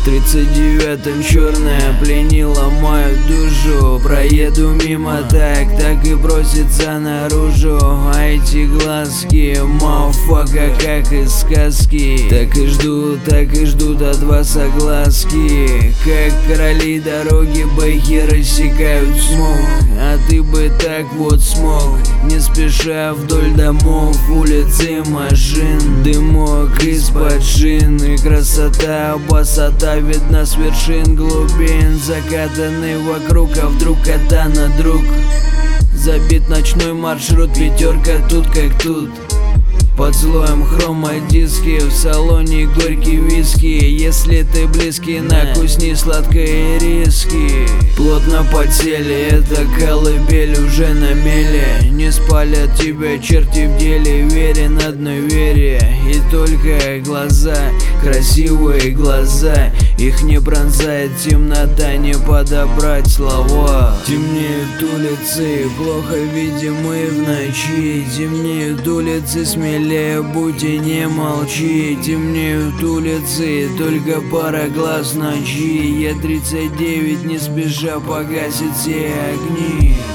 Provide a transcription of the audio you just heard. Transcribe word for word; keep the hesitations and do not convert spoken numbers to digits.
тридцать девятом черная пленила мою душу. Проеду мимо так, так и бросится наружу. А эти глазки, мафака, как из сказки. Так и ждут, так и ждут от вас огласки. Как короли дороги бэхи рассекают смог. А ты бы так вот смог, не спеша вдоль домов, улицы машин. Дымок из-под шин и красота, басота видна с вершин глубин. Закатанный вокруг, а вдруг катана друг. Забит ночной маршрут, пятерка тут как тут. Под слоем хрома диски, в салоне горький виски. Если ты близкий, накусни сладкие риски. Плотно подсели, это колыбель уже на мели. Не спалят тебя черти в деле, верен одной вере. И только глаза, красивые глаза, их не пронзает темнота, не подобрать слова. Темнеют улицы, плохо видимые в ночи. Темнеют улицы, смелее будь и не молчи. Темнеют улицы, только пара глаз ночи. Е тридцать девять не спеша погасит все огни.